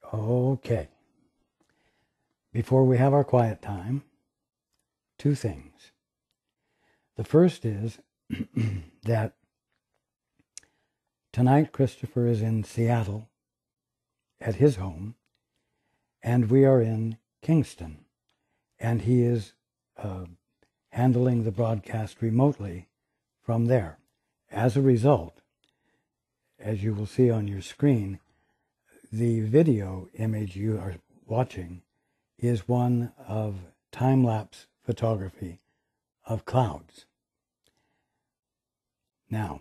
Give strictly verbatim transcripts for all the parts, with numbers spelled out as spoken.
Okay. Before we have our quiet time, two things. The first is that tonight Christopher is in Seattle at his home, and we are in Kingston, and he is uh, handling the broadcast remotely from there. As a result, as you will see on your screen, the video image you are watching is one of time-lapse photography of clouds. Now,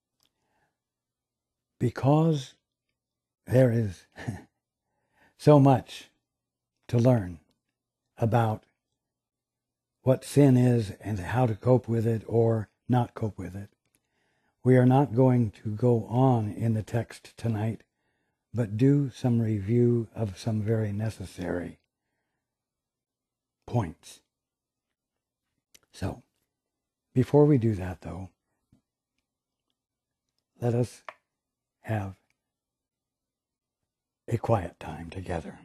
because there is so much to learn about what sin is and how to cope with it or not cope with it, we are not going to go on in the text tonight, but do some review of some very necessary points. So, before we do that, though, let us have a quiet time together.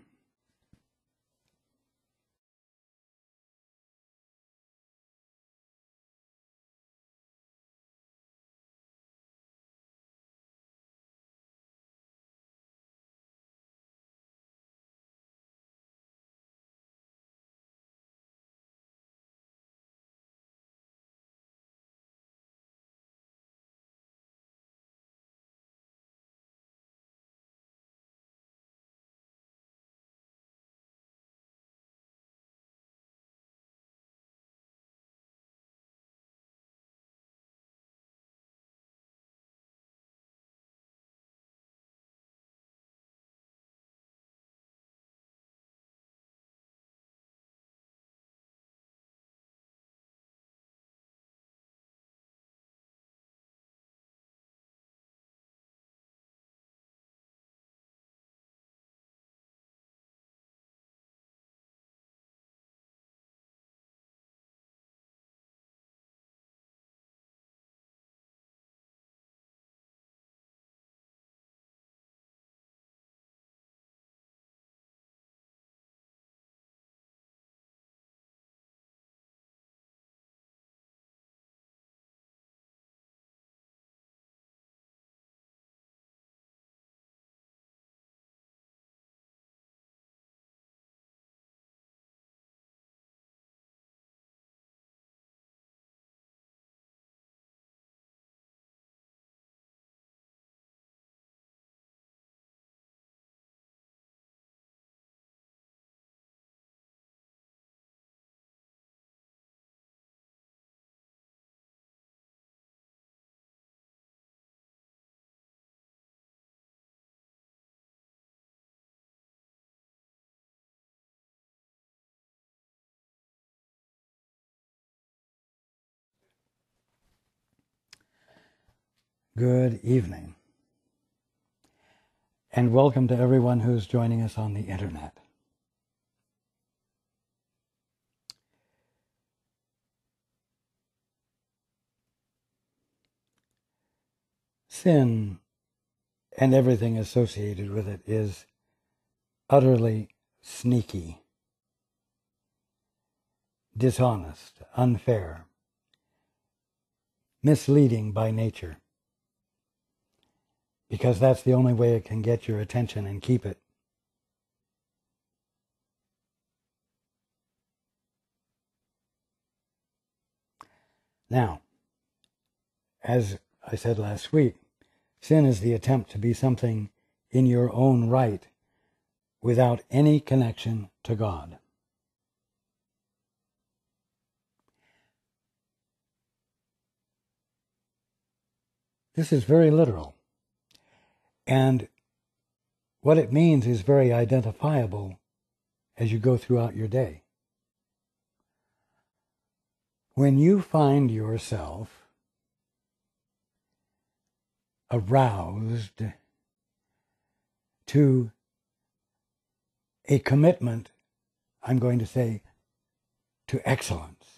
Good evening, and welcome to everyone who's joining us on the internet. Sin and everything associated with it is utterly sneaky, dishonest, unfair, misleading by nature, because that's the only way it can get your attention and keep it. Now, as I said last week, sin is the attempt to be something in your own right without any connection to God. This is very literal, and what it means is very identifiable as you go throughout your day. When you find yourself aroused to a commitment, I'm going to say, to excellence,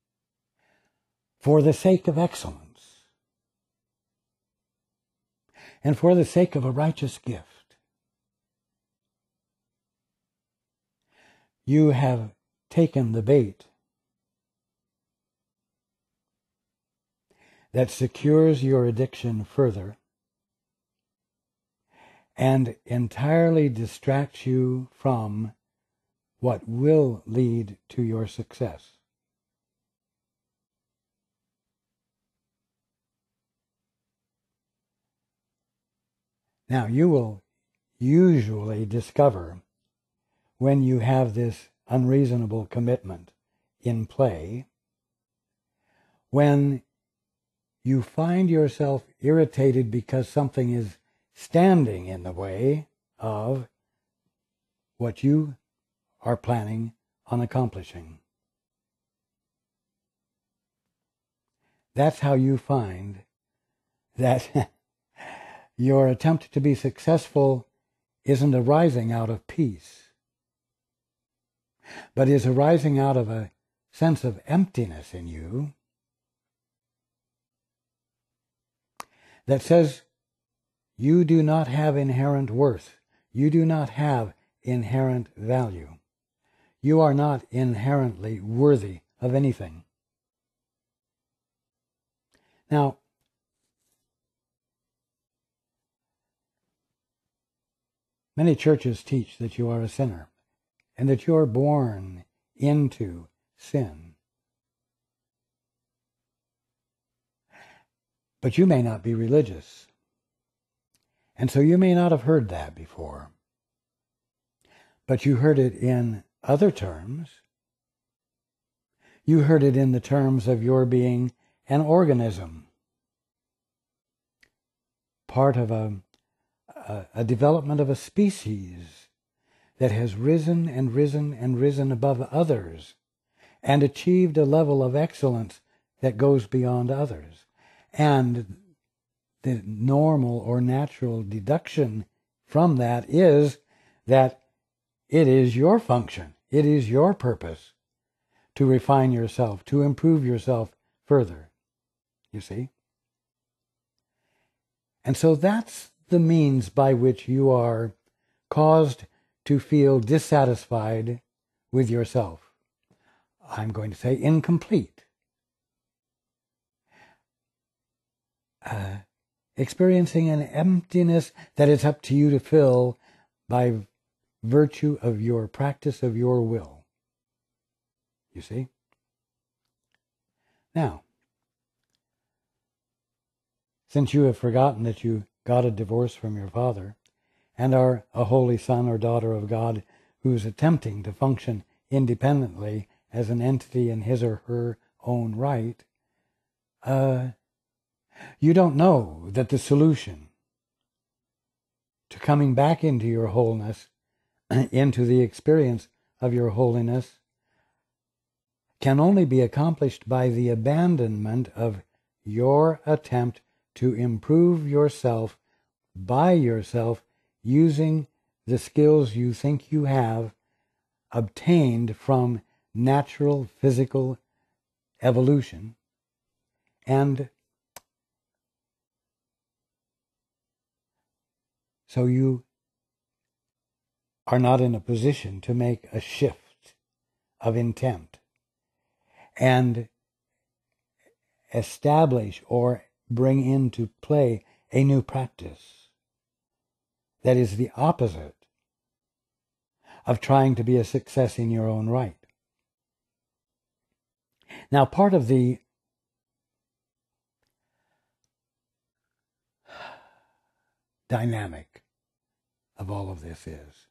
for the sake of excellence, and for the sake of a righteous gift, you have taken the bait that secures your addiction further and entirely distracts you from what will lead to your success. Now, you will usually discover when you have this unreasonable commitment in play, when you find yourself irritated because something is standing in the way of what you are planning on accomplishing. That's how you find that your attempt to be successful isn't arising out of peace, but is arising out of a sense of emptiness in you that says you do not have inherent worth. You do not have inherent value. You are not inherently worthy of anything. Now, many churches teach that you are a sinner and that you are born into sin. But you may not be religious, and so you may not have heard that before. But you heard it in other terms. You heard it in the terms of your being an organism, part of a, a, a development of a species that has risen and risen and risen above others and achieved a level of excellence that goes beyond others. And the normal or natural deduction from that is that it is your function, it is your purpose to refine yourself, to improve yourself further, you see? And so that's the means by which you are caused to feel dissatisfied with yourself. I'm going to say incomplete. Uh, experiencing an emptiness that it's up to you to fill by virtue of your practice of your will. You see? Now, since you have forgotten that you got a divorce from your father and are a holy son or daughter of God who is attempting to function independently as an entity in his or her own right, uh, you don't know that the solution to coming back into your wholeness, into the experience of your holiness, can only be accomplished by the abandonment of your attempt to improve yourself by yourself using the skills you think you have obtained from natural physical evolution, and so you are not in a position to make a shift of intent and establish or bring into play a new practice that is the opposite of trying to be a success in your own right. Now, part of the dynamic of all of this is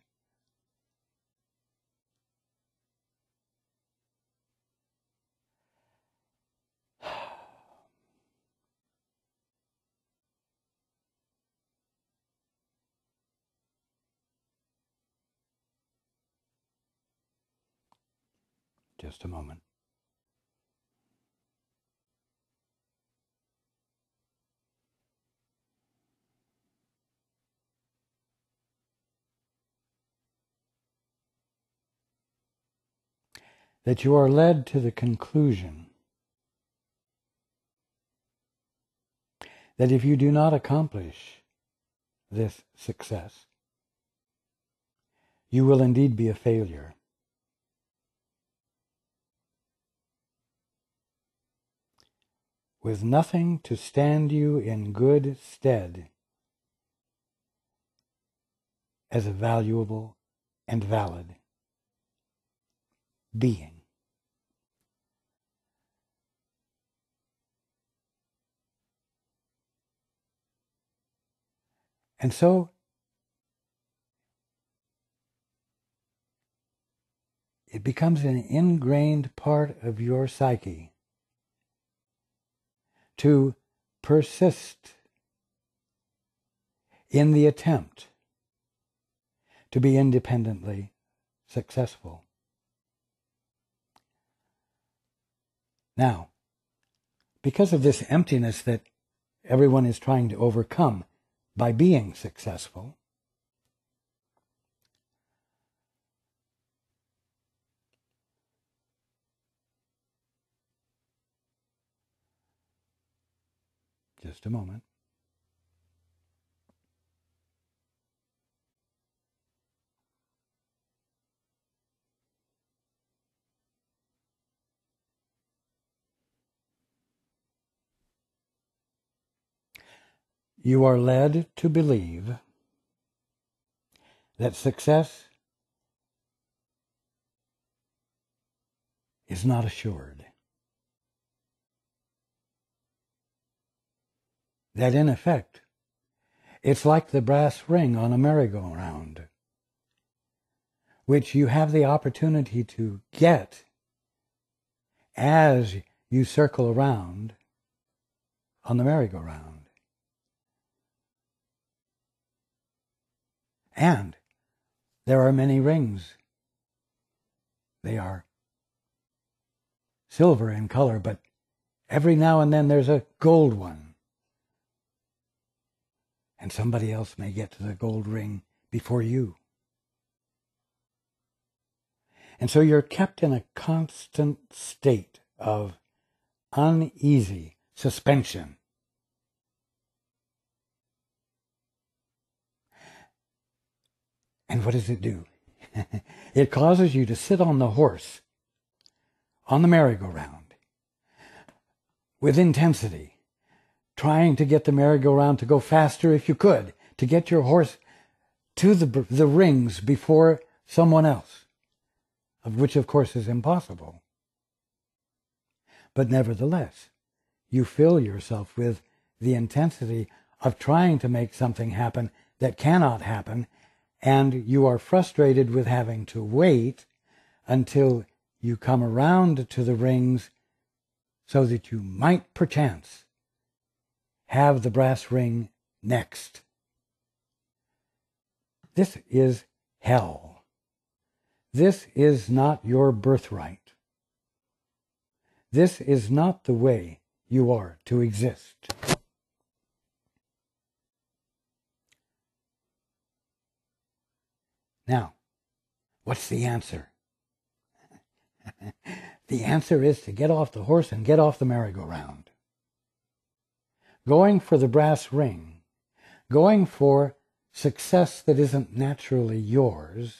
just a moment. That you are led to the conclusion that if you do not accomplish this success, you will indeed be a failure. With nothing to stand you in good stead as a valuable and valid being. And so, it becomes an ingrained part of your psyche to persist in the attempt to be independently successful. Now, because of this emptiness that everyone is trying to overcome by being successful, just a moment. You are led to believe that success is not assured. That in effect, it's like the brass ring on a merry-go-round, which you have the opportunity to get as you circle around on the merry-go-round. And there are many rings. They are silver in color, but every now and then there's a gold one. And somebody else may get to the gold ring before you. And so you're kept in a constant state of uneasy suspension. And what does it do? It causes you to sit on the horse, on the merry-go-round, with intensity, trying to get the merry-go-round to go faster if you could, to get your horse to the, the rings before someone else, of which of course is impossible. But nevertheless, you fill yourself with the intensity of trying to make something happen that cannot happen, and you are frustrated with having to wait until you come around to the rings so that you might perchance have the brass ring next. This is hell. This is not your birthright. This is not the way you are to exist. Now, what's the answer? The answer is to get off the horse and get off the merry-go-round. Going for the brass ring, going for success that isn't naturally yours,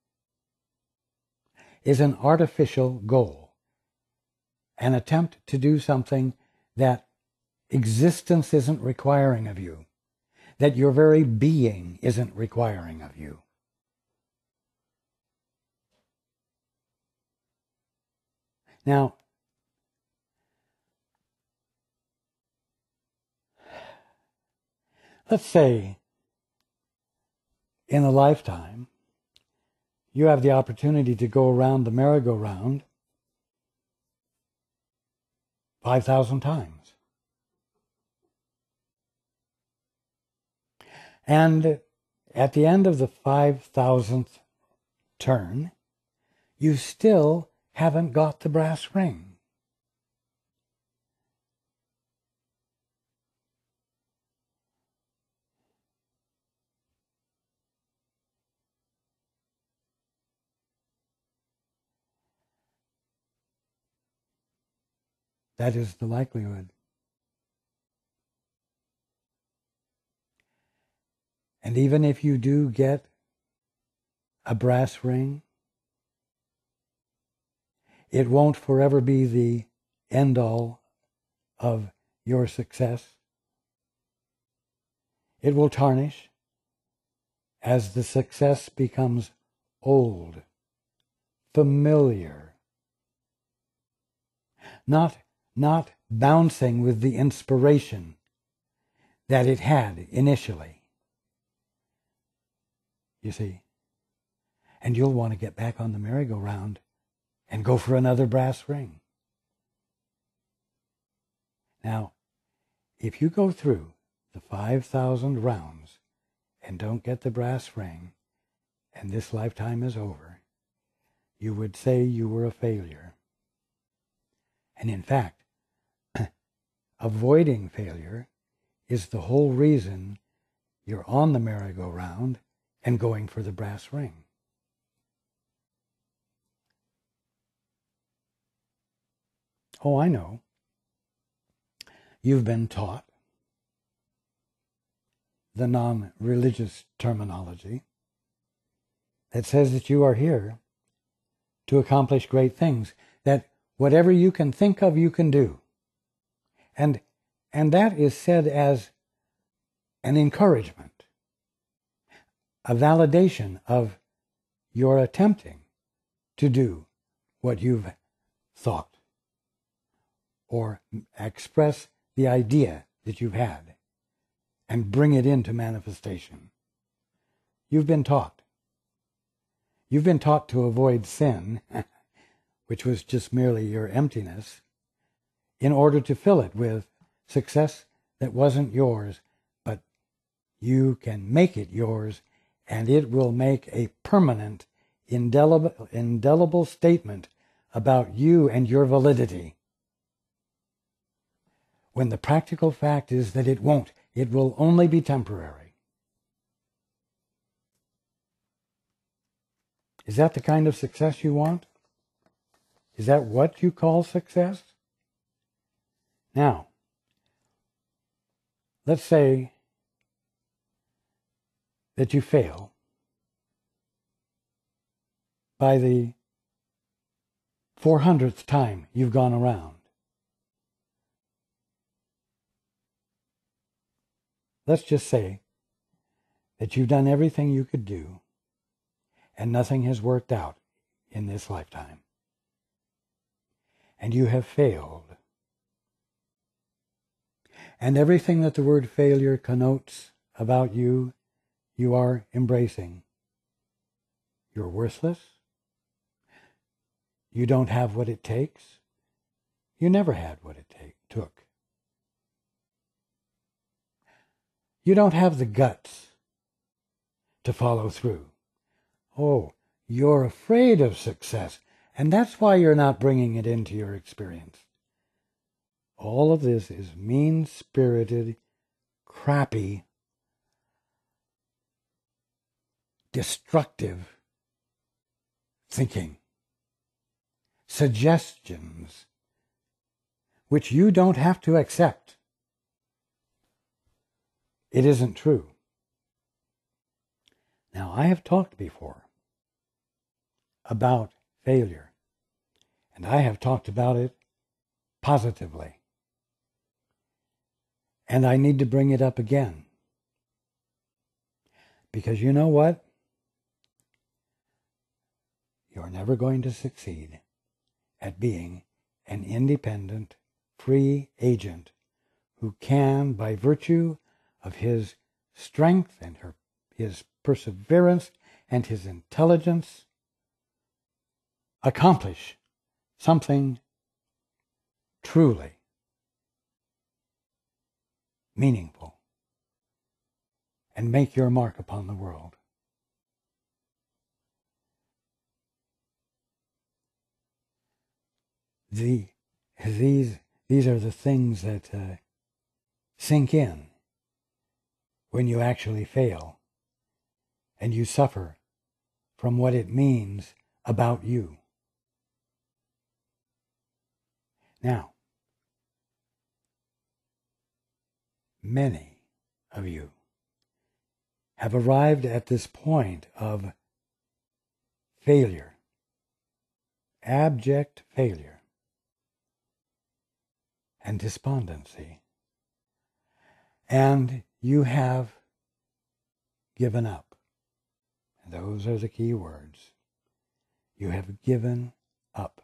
is an artificial goal, an attempt to do something that existence isn't requiring of you, that your very being isn't requiring of you. Now, let's say in a lifetime, you have the opportunity to go around the merry-go-round five thousand times. And at the end of the five thousandth turn, you still haven't got the brass ring. That is the likelihood. And even if you do get a brass ring, it won't forever be the end-all of your success. It will tarnish as the success becomes old, familiar, not, not bouncing with the inspiration that it had initially. You see? And you'll want to get back on the merry-go-round and go for another brass ring. Now, if you go through the five thousand rounds and don't get the brass ring, and this lifetime is over, you would say you were a failure. And in fact, avoiding failure is the whole reason you're on the merry-go-round and going for the brass ring. Oh, I know. You've been taught the non-religious terminology that says that you are here to accomplish great things, that whatever you can think of, you can do. And, and that is said as an encouragement, a validation of your attempting to do what you've thought, or express the idea that you've had and bring it into manifestation. You've been taught. You've been taught to avoid sin, which was just merely your emptiness, in order to fill it with success that wasn't yours, but you can make it yours, and it will make a permanent, indelible, indelible statement about you and your validity. When the practical fact is that it won't. It will only be temporary. Is that the kind of success you want? Is that what you call success? Now, let's say that you fail by the four hundredth time you've gone around. Let's just say that you've done everything you could do and nothing has worked out in this lifetime. And you have failed. And everything that the word failure connotes about you, you are embracing. You're worthless. You don't have what it takes. You never had what it take, took. You don't have the guts to follow through. Oh, you're afraid of success, and that's why you're not bringing it into your experience. All of this is mean-spirited, crappy, destructive thinking, suggestions, which you don't have to accept. It isn't true. Now, I have talked before about failure, and I have talked about it positively. And I need to bring it up again. Because you know what? You're never going to succeed at being an independent, free agent who can, by virtue of his strength and her, his perseverance and his intelligence, accomplish something truly meaningful and make your mark upon the world. The, these, these are the things that uh, sink in when you actually fail and you suffer from what it means about you. Now, many of you have arrived at this point of failure, abject failure, and despondency, and you have given up. And those are the key words. You have given up.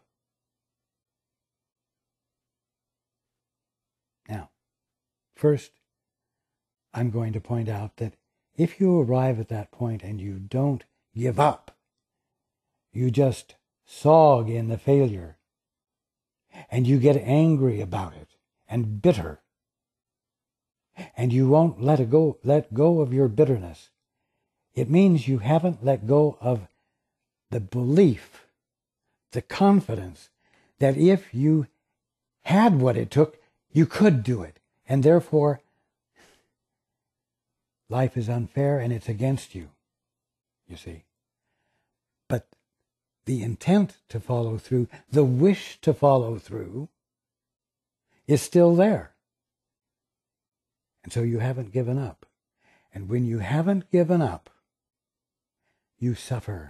Now, first, I'm going to point out that if you arrive at that point and you don't give up, you just sog in the failure, and you get angry about it and bitter, and you won't let it go, let go of your bitterness, it means you haven't let go of the belief, the confidence that if you had what it took, you could do it, and therefore life is unfair and it's against you, you see. But the intent to follow through, the wish to follow through, is still there. And so you haven't given up. And when you haven't given up, you suffer.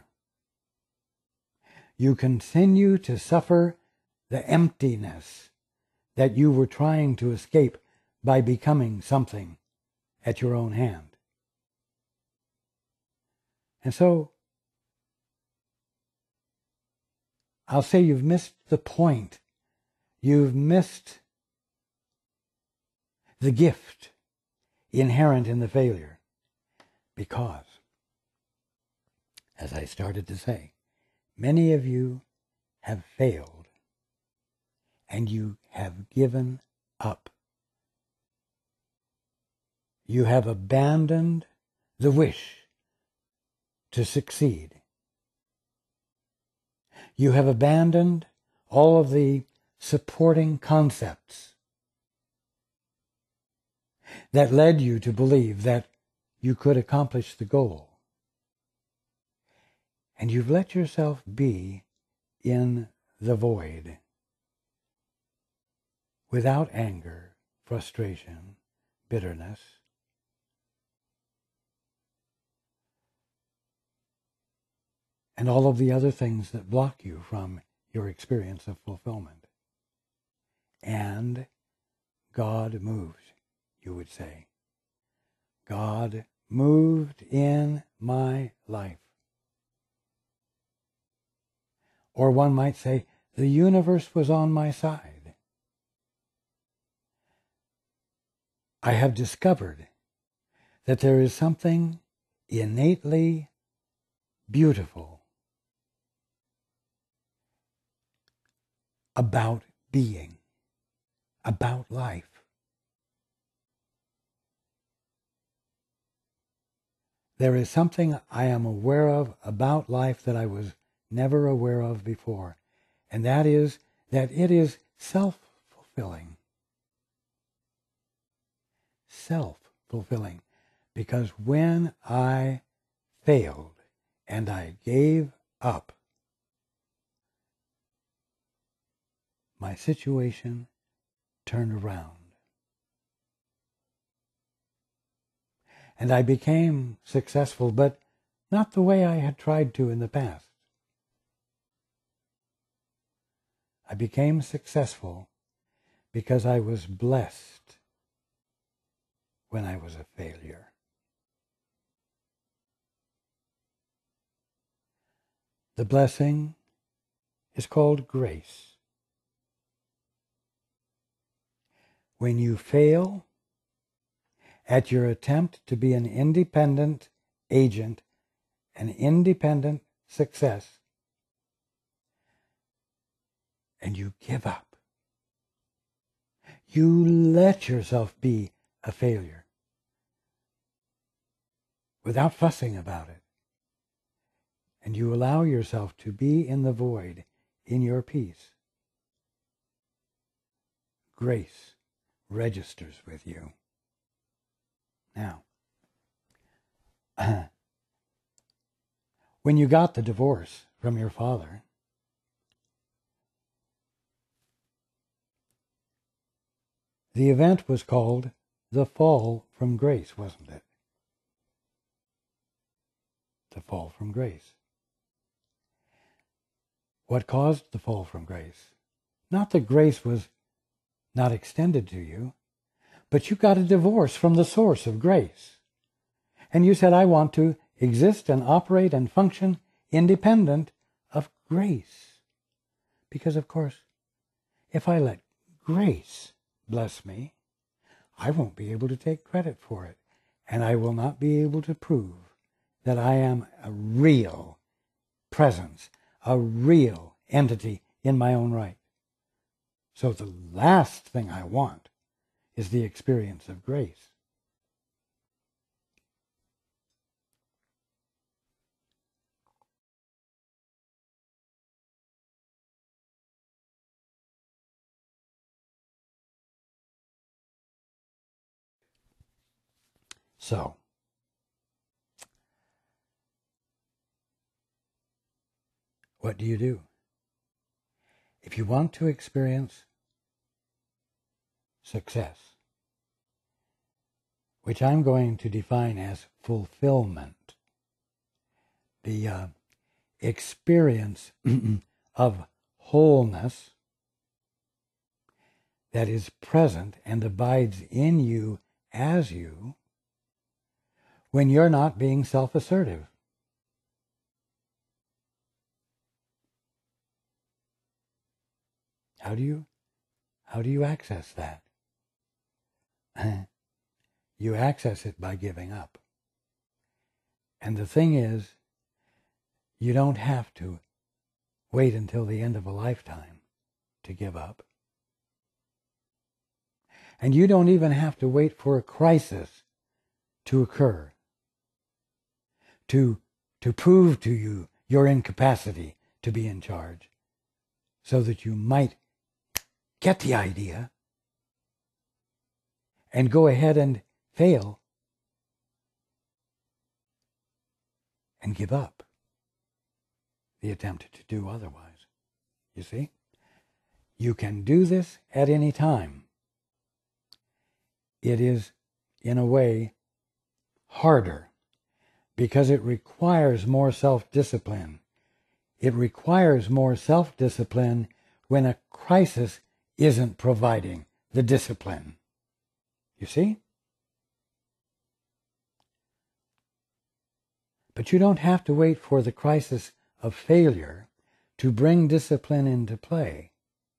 You continue to suffer the emptiness that you were trying to escape by becoming something at your own hand. And so, I'll say you've missed the point. You've missed the gift inherent in the failure. Because, as I started to say, many of you have failed and you have given up. You have abandoned the wish to succeed. You have abandoned all of the supporting concepts that led you to believe that you could accomplish the goal. And you've let yourself be in the void without anger, frustration, bitterness. And all of the other things that block you from your experience of fulfillment. And God moved, you would say. God moved in my life. Or one might say, the universe was on my side. I have discovered that there is something innately beautiful about being, about life. There is something I am aware of about life that I was never aware of before, and that is that it is self-fulfilling. Self-fulfilling. Because when I failed and I gave up, my situation turned around. And I became successful, but not the way I had tried to in the past. I became successful because I was blessed when I was a failure. The blessing is called grace. When you fail at your attempt to be an independent agent, an independent success, and you give up, you let yourself be a failure without fussing about it, and you allow yourself to be in the void in your peace. Grace registers with you. Now, when you got the divorce from your father, the event was called the fall from grace, wasn't it? to fall from grace. What caused the fall from grace? Not that grace was not extended to you, but you got a divorce from the source of grace. And you said, I want to exist and operate and function independent of grace. Because, of course, if I let grace bless me, I won't be able to take credit for it. And I will not be able to prove that I am a real presence, a real entity in my own right. So the last thing I want is the experience of grace. So, what do you do? If you want to experience success, which I'm going to define as fulfillment, the uh, experience of wholeness that is present and abides in you as you when you're not being self-assertive. How do you, how do you access that? You access it by giving up. And the thing is, you don't have to wait until the end of a lifetime to give up. And you don't even have to wait for a crisis to occur to, to prove to you your incapacity to be in charge, so that you might get the idea and go ahead and fail and give up the attempt to do otherwise. You see? You can do this at any time. It is, in a way, harder because it requires more self-discipline. It requires more self-discipline when a crisis isn't providing the discipline. You see? But you don't have to wait for the crisis of failure to bring discipline into play.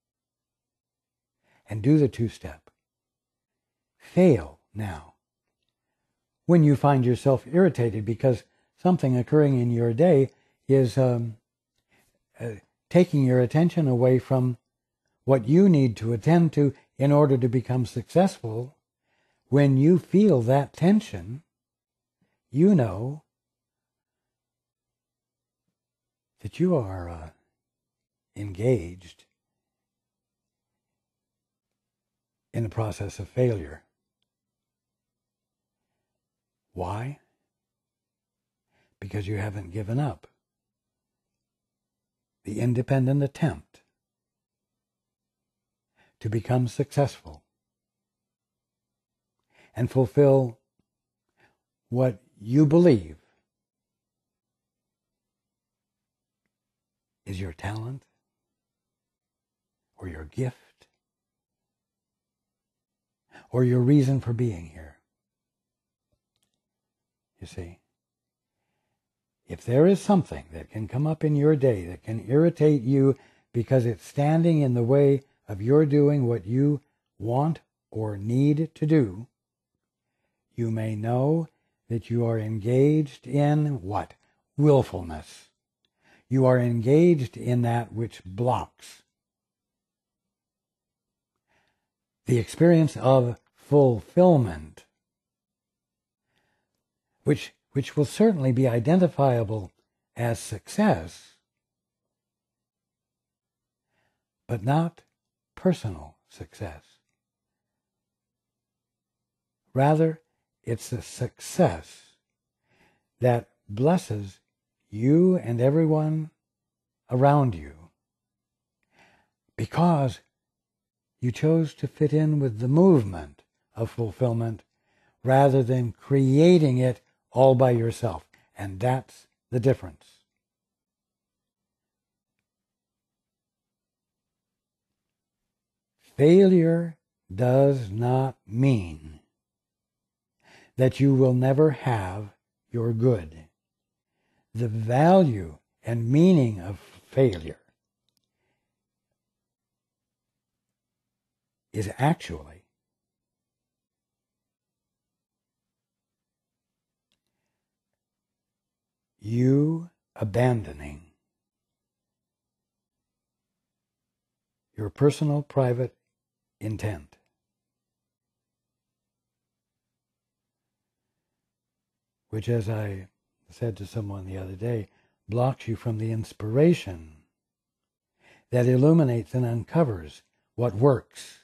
And do the two-step. Fail now. When you find yourself irritated because something occurring in your day is um, uh, taking your attention away from what you need to attend to in order to become successful, when you feel that tension, you know that you are uh, engaged in the process of failure. Why? Because you haven't given up the independent attempt to become successful and fulfill what you believe is your talent or your gift or your reason for being here. You see, if there is something that can come up in your day that can irritate you because it's standing in the way of your doing what you want or need to do, you may know that you are engaged in what? Willfulness. You are engaged in that which blocks the experience of fulfillment, which, which will certainly be identifiable as success, but not personal success. Rather, it's a success that blesses you and everyone around you because you chose to fit in with the movement of fulfillment rather than creating it all by yourself. And that's the difference. Failure does not mean that you will never have your good. The value and meaning of failure is actually you abandoning your personal, private intent. Which, as I said to someone the other day, blocks you from the inspiration that illuminates and uncovers what works.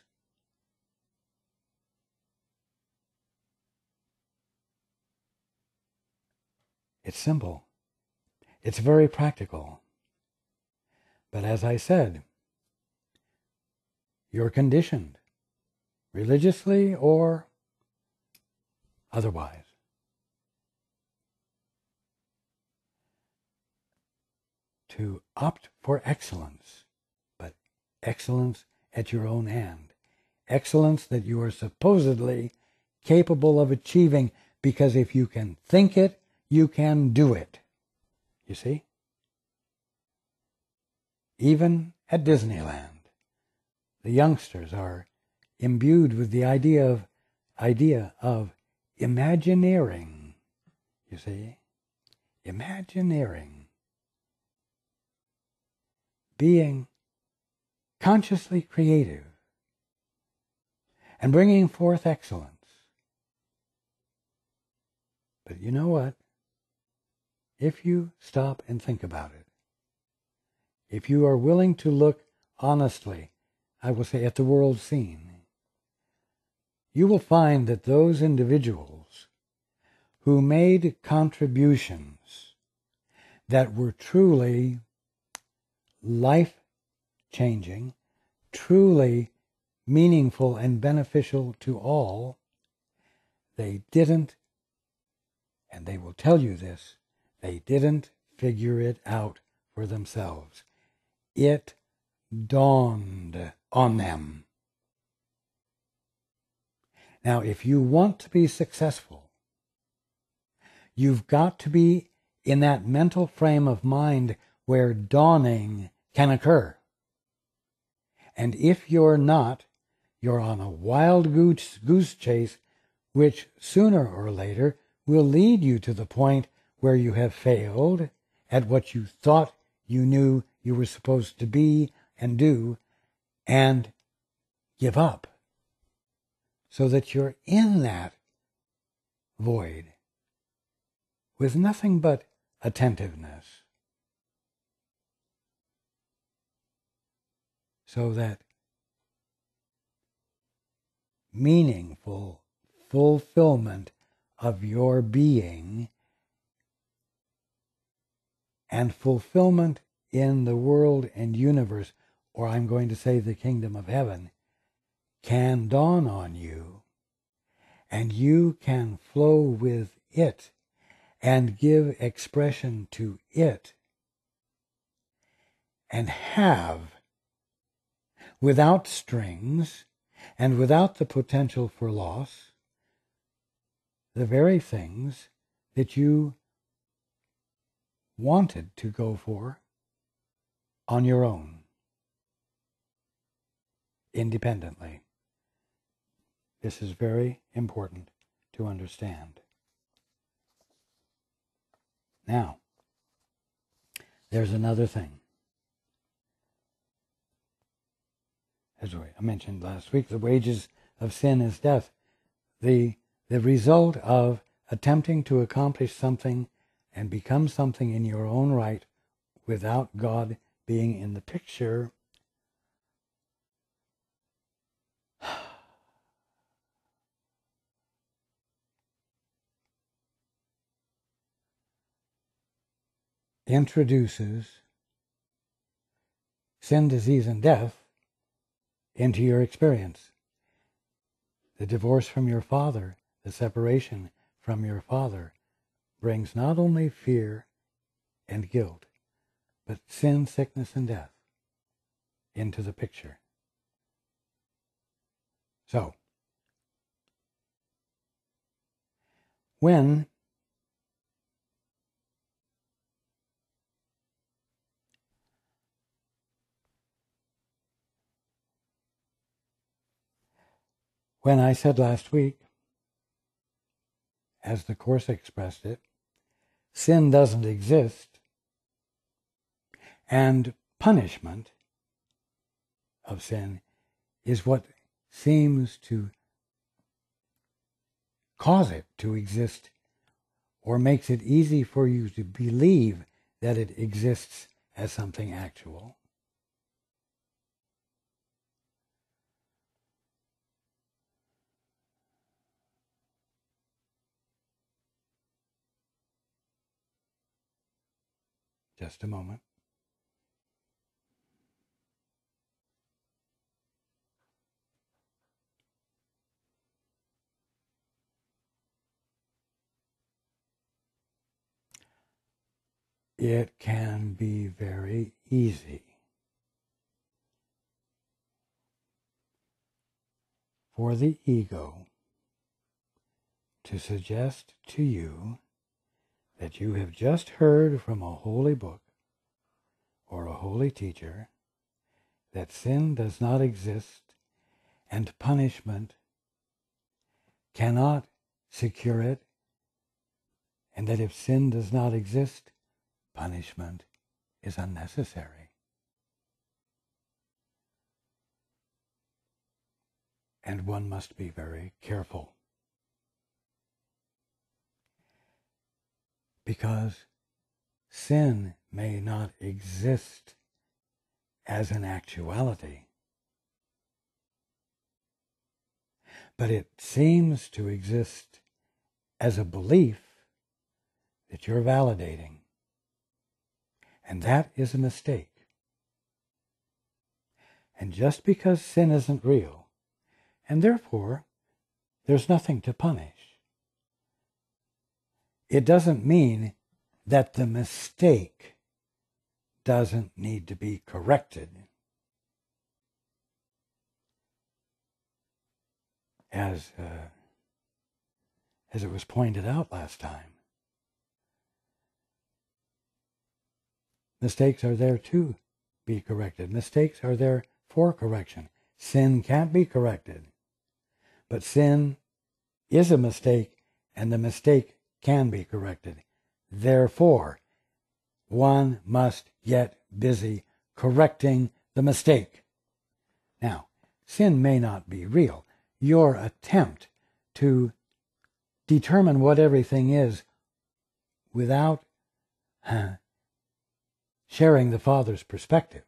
It's simple. It's very practical. But as I said, you're conditioned, religiously or otherwise, to opt for excellence, but excellence at your own hand. Excellence that you are supposedly capable of achieving, because if you can think it, you can do it. You see? Even at Disneyland, the youngsters are imbued with the idea of idea of Imagineering. You see? Imagineering. Being consciously creative and bringing forth excellence. But you know what? If you stop and think about it, if you are willing to look honestly, I will say, at the world scene, you will find that those individuals who made contributions that were truly life-changing, truly meaningful and beneficial to all, they didn't, and they will tell you this, they didn't figure it out for themselves. It dawned on them. Now, if you want to be successful, you've got to be in that mental frame of mind where dawning can occur. And if you're not, you're on a wild goose, goose chase, which sooner or later will lead you to the point where you have failed at what you thought you knew you were supposed to be and do, and give up, so that you're in that void with nothing but attentiveness, so that meaningful fulfillment of your being and fulfillment in the world and universe, or I'm going to say the kingdom of heaven, can dawn on you, and you can flow with it and give expression to it, and have, without strings and without the potential for loss, the very things that you wanted to go for on your own, independently. This is very important to understand. Now, there's another thing. As I mentioned last week, the wages of sin is death. The, the result of attempting to accomplish something and become something in your own right without God being in the picture introduces sin, disease, and death into your experience. The divorce from your father, the separation from your father, brings not only fear and guilt, but sin, sickness, and death into the picture. So, when when I said last week, as the Course expressed it, sin doesn't exist, and punishment of sin is what seems to cause it to exist, or makes it easy for you to believe that it exists as something actual. Just a moment. It can be very easy for the ego to suggest to you that you have just heard from a holy book or a holy teacher that sin does not exist and punishment cannot secure it, and that if sin does not exist, punishment is unnecessary. And one must be very careful, because sin may not exist as an actuality, but it seems to exist as a belief that you're validating. And that is a mistake. And just because sin isn't real, and therefore there's nothing to punish, it doesn't mean that the mistake doesn't need to be corrected. As, uh, as it was pointed out last time, mistakes are there to be corrected. Mistakes are there for correction. Sin can't be corrected, but sin is a mistake, and the mistake can be corrected. Therefore, one must get busy correcting the mistake. Now, sin may not be real. Your attempt to determine what everything is without uh, sharing the Father's perspective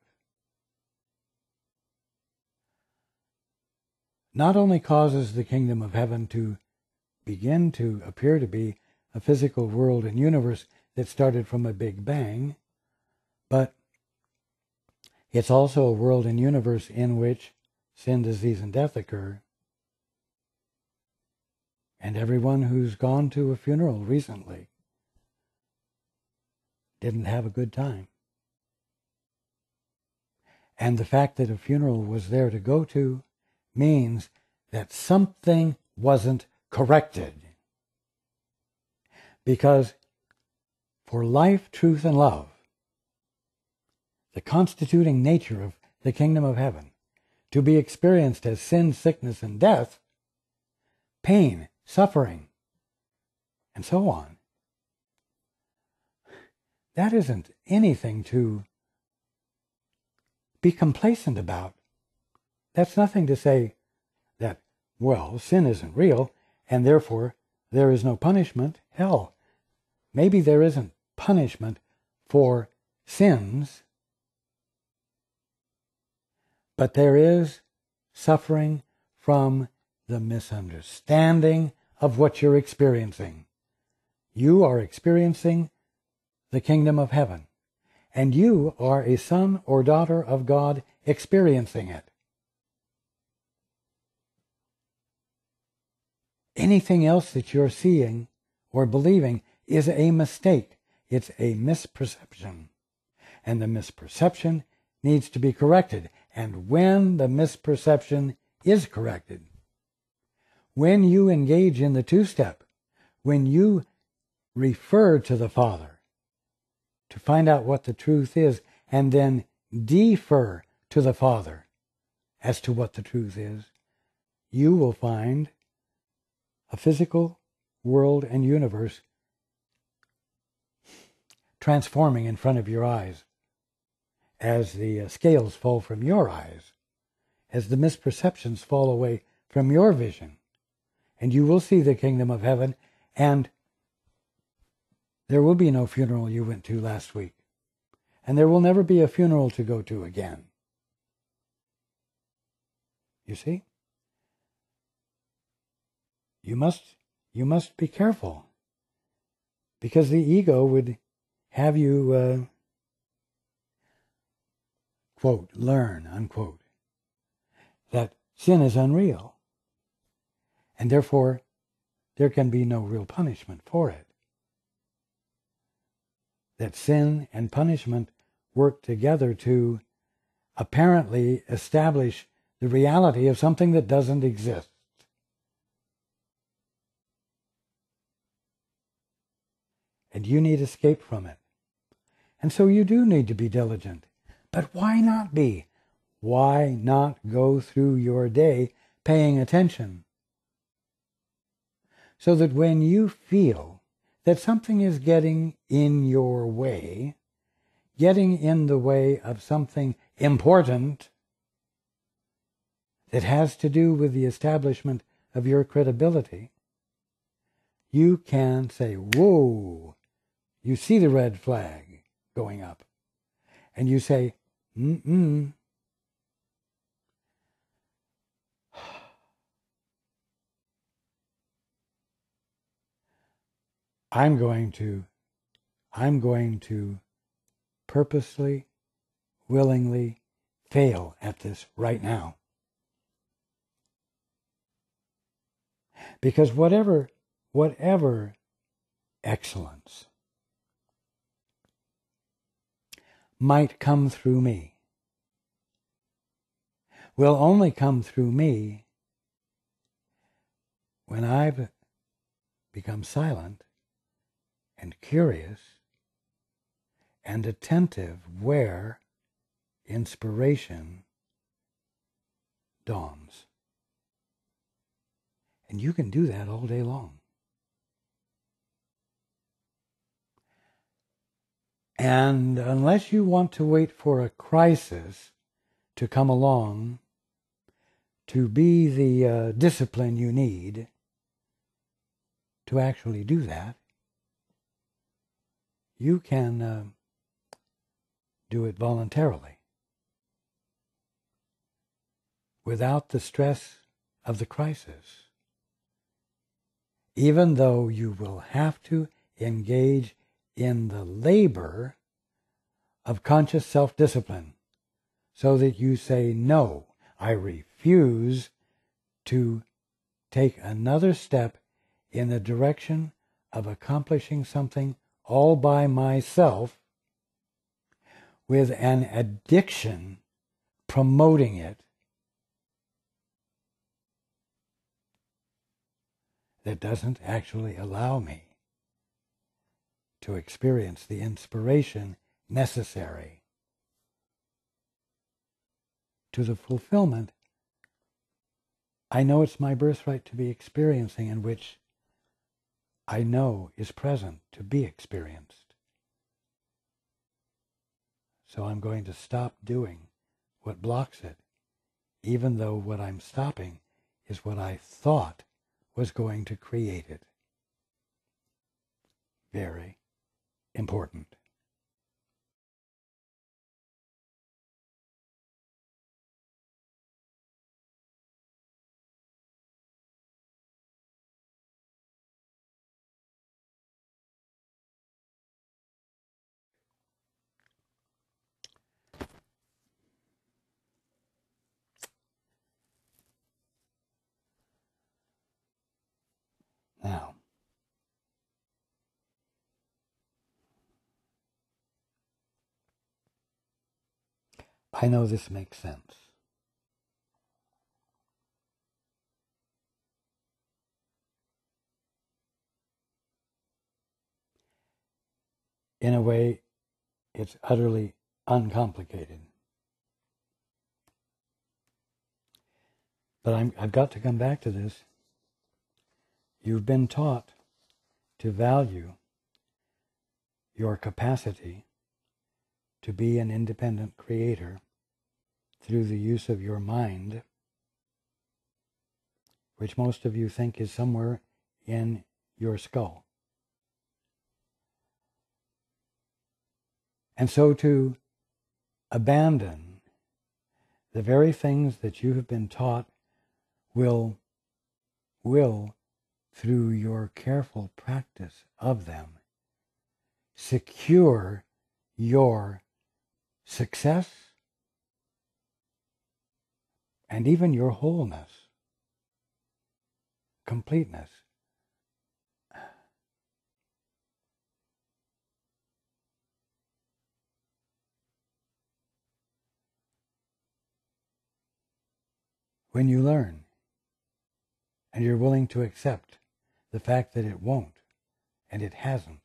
not only causes the kingdom of heaven to begin to appear to be a physical world and universe that started from a big bang, but it's also a world and universe in which sin, disease, and death occur. And everyone who's gone to a funeral recently didn't have a good time. And the fact that a funeral was there to go to means that something wasn't corrected. Because for life, truth, and love, the constituting nature of the kingdom of heaven, to be experienced as sin, sickness, and death, pain, suffering, and so on, that isn't anything to be complacent about. That's nothing to say that, well, sin isn't real, and therefore there is no punishment. Hell, maybe there isn't punishment for sins, but there is suffering from the misunderstanding of what you're experiencing. You are experiencing the kingdom of heaven, and you are a son or daughter of God experiencing it. Anything else that you're seeing or believing is a mistake. It's a misperception. And the misperception needs to be corrected. And when the misperception is corrected, when you engage in the two-step, when you refer to the Father to find out what the truth is, and then defer to the Father as to what the truth is, you will find a physical world and universe transforming in front of your eyes as the uh, scales fall from your eyes, as the misperceptions fall away from your vision. And you will see the kingdom of heaven, and there will be no funeral you went to last week. And there will never be a funeral to go to again. You see? You must, you must be careful, because the ego would have you, uh, quote, learn, unquote, that sin is unreal, and therefore there can be no real punishment for it. That sin and punishment work together to apparently establish the reality of something that doesn't exist. And you need escape from it. And so you do need to be diligent. But why not be? Why not go through your day paying attention? So that when you feel that something is getting in your way, getting in the way of something important that has to do with the establishment of your credibility, you can say, whoa, you see the red flag going up, and you say, mm-mm. I'm going to, I'm going to purposely, willingly fail at this right now. Because whatever, whatever excellence might come through me will only come through me when I've become silent and curious and attentive where inspiration dawns. And you can do that all day long. And unless you want to wait for a crisis to come along to be the uh, discipline you need to actually do that, you can uh, do it voluntarily without the stress of the crisis, even though you will have to engage in the labor of conscious self-discipline so that you say, no, I refuse to take another step in the direction of accomplishing something all by myself with an addiction promoting it that doesn't actually allow me to experience the inspiration necessary to the fulfillment I know it's my birthright to be experiencing, and which I know is present to be experienced. So I'm going to stop doing what blocks it, even though what I'm stopping is what I thought was going to create it. Very important. Now, I know this makes sense. In a way, it's utterly uncomplicated. But I'm, I've got to come back to this. You've been taught to value your capacity to be an independent creator through the use of your mind, which most of you think is somewhere in your skull. And so to abandon the very things that you have been taught will, will, through your careful practice of them, secure your success and even your wholeness, completeness. When you learn and you're willing to accept the fact that it won't and it hasn't,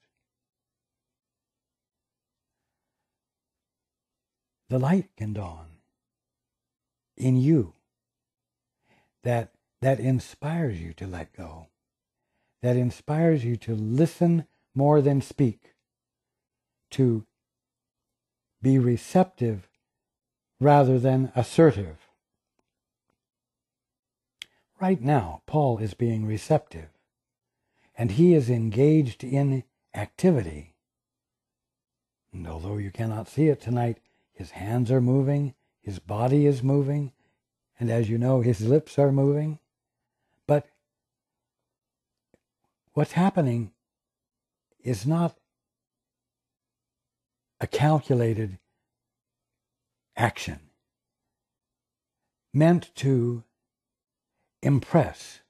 the light can dawn in you that, that inspires you to let go, that inspires you to listen more than speak, to be receptive rather than assertive. Right now, Paul is being receptive, and he is engaged in activity. And although you cannot see it tonight, his hands are moving, his body is moving, and as you know, his lips are moving. But what's happening is not a calculated action meant to impress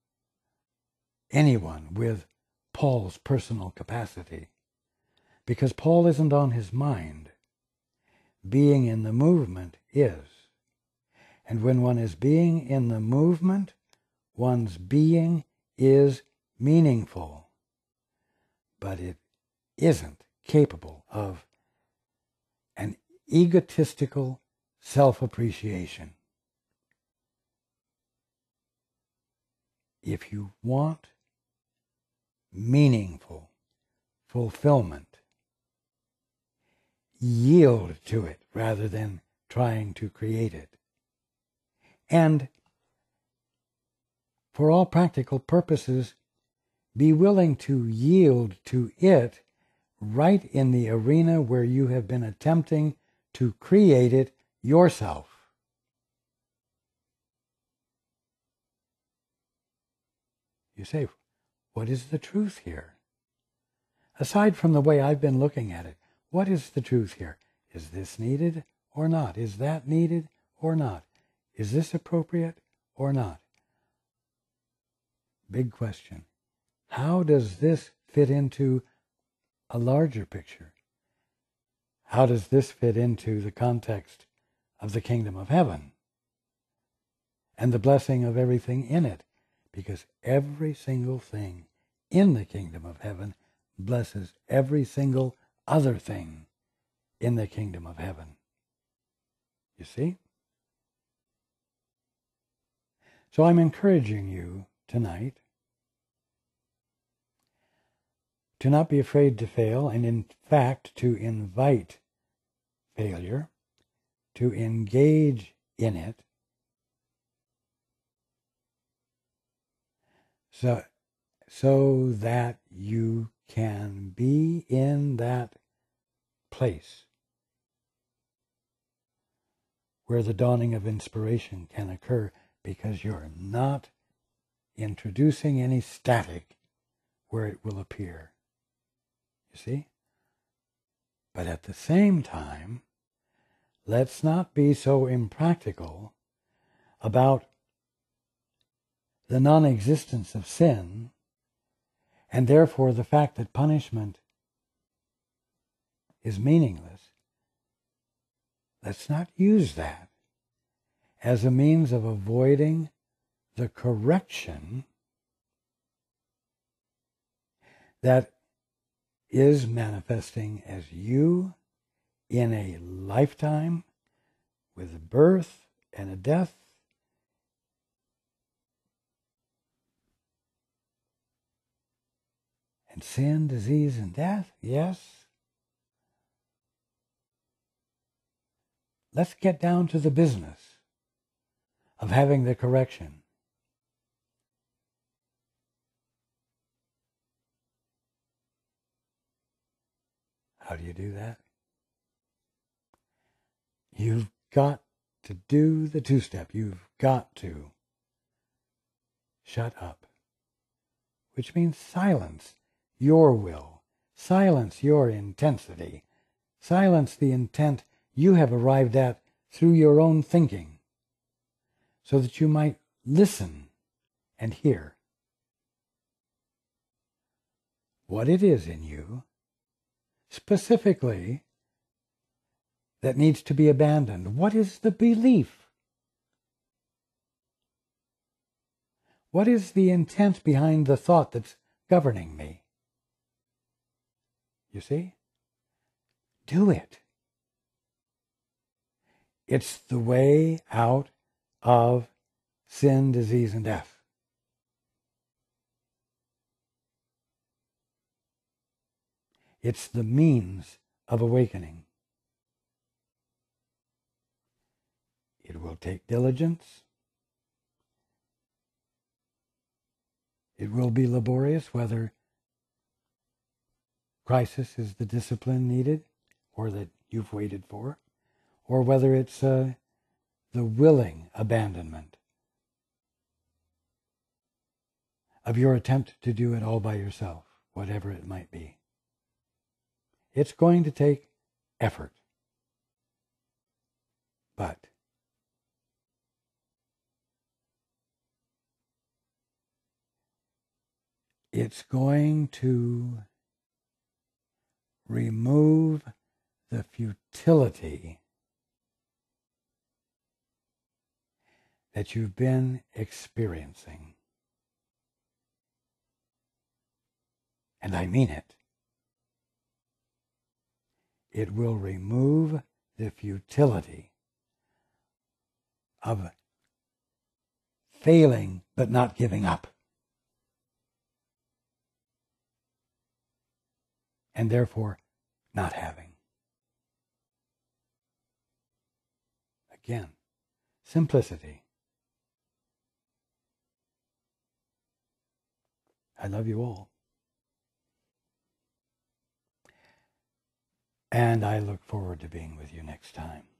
anyone with Paul's personal capacity, because Paul isn't on his mind. Being in the movement is. And when one is being in the movement, one's being is meaningful, but it isn't capable of an egotistical self-appreciation. If you want meaningful fulfillment, yield to it rather than trying to create it. And for all practical purposes, be willing to yield to it right in the arena where you have been attempting to create it yourself. You say, what is the truth here? Aside from the way I've been looking at it, what is the truth here? Is this needed or not? Is that needed or not? Is this appropriate or not? Big question. How does this fit into a larger picture? How does this fit into the context of the kingdom of heaven and the blessing of everything in it? Because every single thing in the kingdom of heaven blesses every single other thing in the kingdom of heaven. You see? So I'm encouraging you tonight to not be afraid to fail, and in fact to invite failure, to engage in it, so, so that you can be in that place where the dawning of inspiration can occur, because you're not introducing any static where it will appear. You see? But at the same time, let's not be so impractical about the non-existence of sin, and therefore the fact that punishment is meaningless, let's not use that as a means of avoiding the correction that is manifesting as you in a lifetime with a birth and a death. And sin, disease, and death, yes. Let's get down to the business of having the correction. How do you do that? You've got to do the two-step. You've got to shut up, which means silence your will, silence your intensity, silence the intent you have arrived at through your own thinking, so that you might listen and hear what it is in you specifically that needs to be abandoned. What is the belief? What is the intent behind the thought that's governing me? You see? Do it. It's the way out of sin, disease, and death. It's the means of awakening. It will take diligence. It will be laborious, whether crisis is the discipline needed or that you've waited for, or whether it's uh, the willing abandonment of your attempt to do it all by yourself, whatever it might be. It's going to take effort, but it's going to remove the futility that you've been experiencing. And I mean it. It will remove the futility of failing but not giving up. And therefore, not having. Again, simplicity. I love you all. And I look forward to being with you next time.